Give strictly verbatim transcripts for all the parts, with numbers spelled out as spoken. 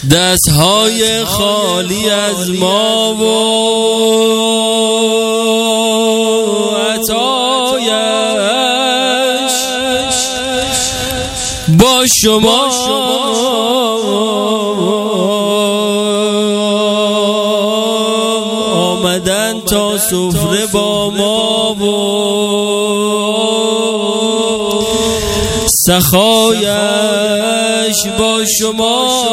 دستهای خالی از ما و عطایش با شما آمدن تا سفره با ما و سخایش با شما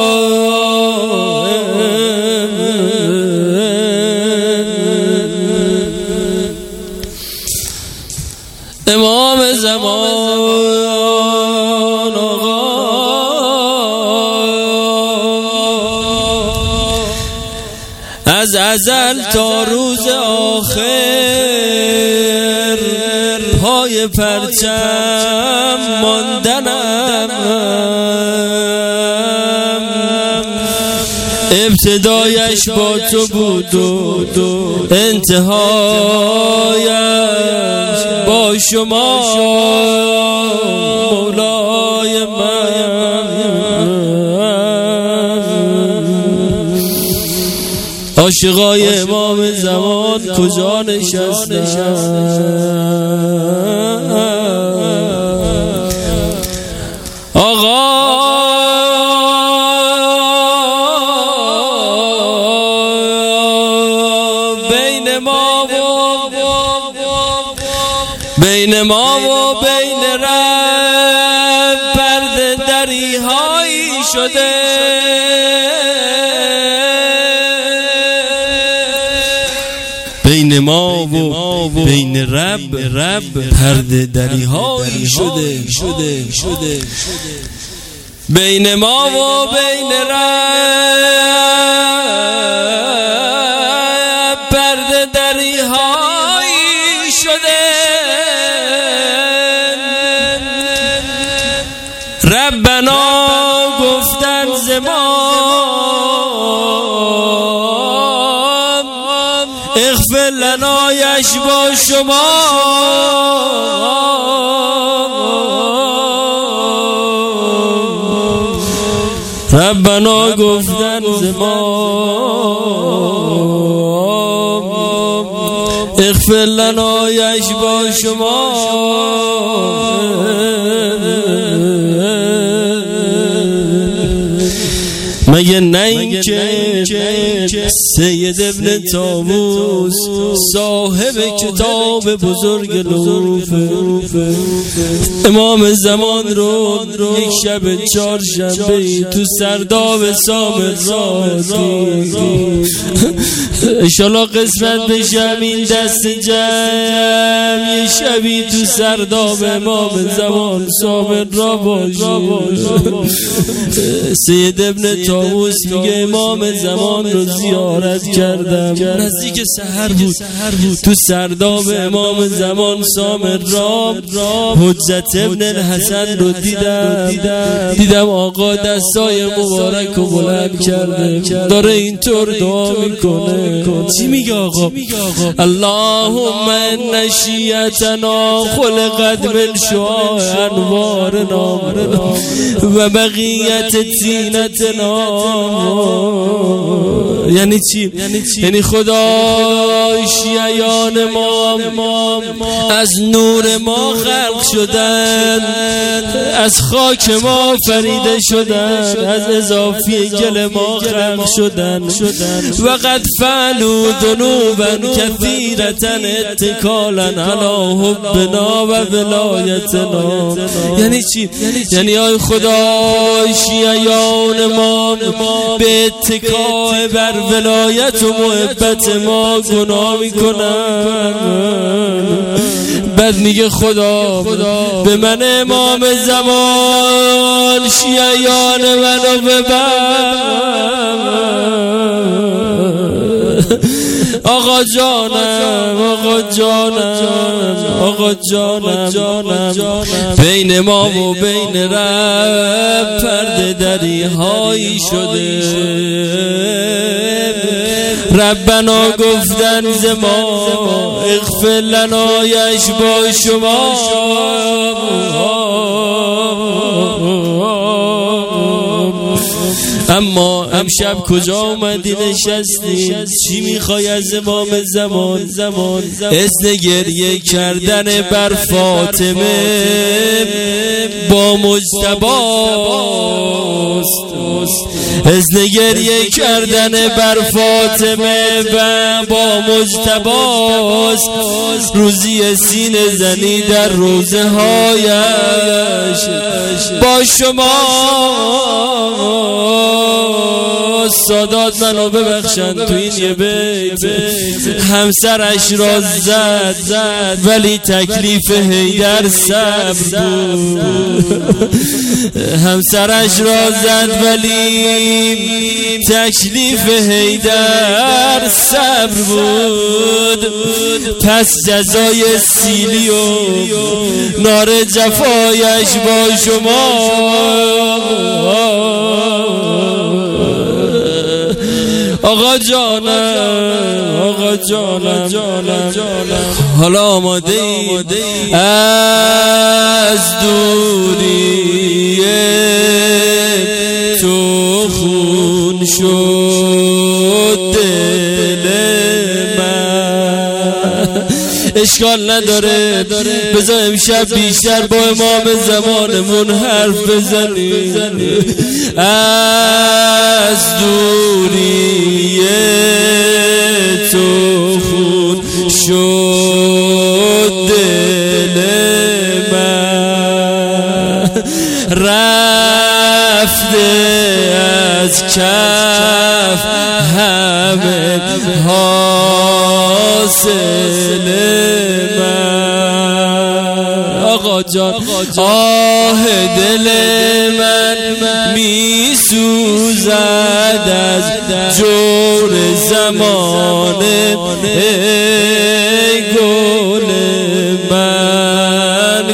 امام زمان آقا از ازل تا روز آخر پای پرچم ماندنم، ابتدایش با تو بود و انتهایش با شما مولای من. عاشقای امام زمان کجا نشستن؟ آقا بین ما و بین ما و بین رب پرده دری هایی شده، بین ما و بین رب رب پرده دری هایی شده شده شده بین ما و بین رب پرده دری هایی شده. ربنا گفتن زمان اغفر لنایش با شما ربنا گفتن زمان اغفر لنایش با شما. مگه نه اینکه سید ابن طاووس صاحب کتاب بزرگ لوفه امام زمان رو یک شب چهارشنبه تو سرداب سامراتی انشالله قسمت بشم این دست جمع یه شبی تو سرداب امام زمان سامر را باشه. سید ابن طاووس میگه امام زمان رو زیارت کردم، نزدیک سحر بود تو سرداب امام زمان سامر را حجت ابن الحسن رو دیدم دیدم آقا دستای مبارک رو بلند کرده داره اینطور دعا میکنه. چی میگه آقا؟ اللهم ان شیعتنا خلقت من شعاع انوارنا و بقیت زینتنا. یعنی چی؟ یعنی خدا شیعیان ما از نور ما خلق شدن، از خاک ما فریده شدن، از اضافی گل ما خلق شدن و قد فعلوا ذنوبا کثیرة اتکالا علی حبنا و ولایتنا. یعنی چی؟ یعنی آی خدا شیعیان ما به اتکاء بر ولایت و محبت ما گناه میکنن. بعد میگه خدا به من امام زمان شیعیان منو ببر. آقا جانم آقا جانم آقا جانم بین ما و بین رب پرده دری هایی شده. ربنا گفتن زما اغفر لنایش با شما اما امشب کجا اومدی نشستی؟ چی میخوای از امام زمان؟ اذن گریه کردن بر فاطمه با مجتباست، اذن گریه کردن بر فاطمه با مجتباست. روزی سینه زنی در روزه هایش با شما. سادات منو ببخشن تو این یه بیت همسرش را زد زد ولی تکلیف حیدر صبر بود. همسرش را زد ولی تکلیف حیدر صبر بود. پس جزای سیلی و نار جفایش با شما. آقا جانم آقا جانم حالا آماده ای از دوری تو خون شد دل من. اشکال نداره بذار امشب بیشتر با امام زمانمون حرف بزنی. از دوری تو خون شد دل من، رفته از کف همه حاصل من. آقا جان آه دل من می سوزد از جور زمانه. ای گل من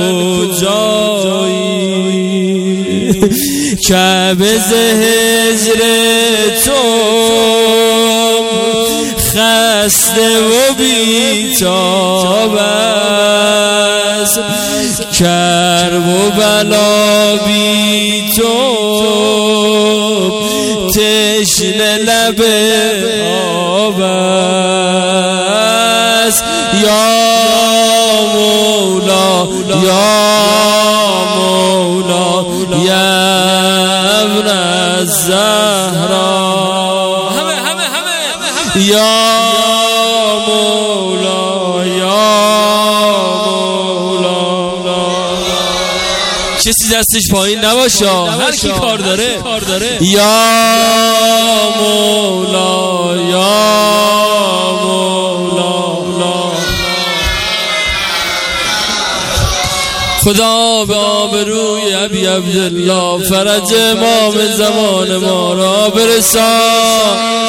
کجایی؟ کعبه ز هجر تو خسته و بی‌تاب است. کرب و بلا بی تو تشنه لب آب است. یا مولا یا مولا یا ابن الزهرا. یا مولا یا مولا. کسی دستش پایین نباشه، هر کی کار داره. یا مولا یا مولا. خدا به آبروی ابی عبدالله فرج امام زمان ما را برسان.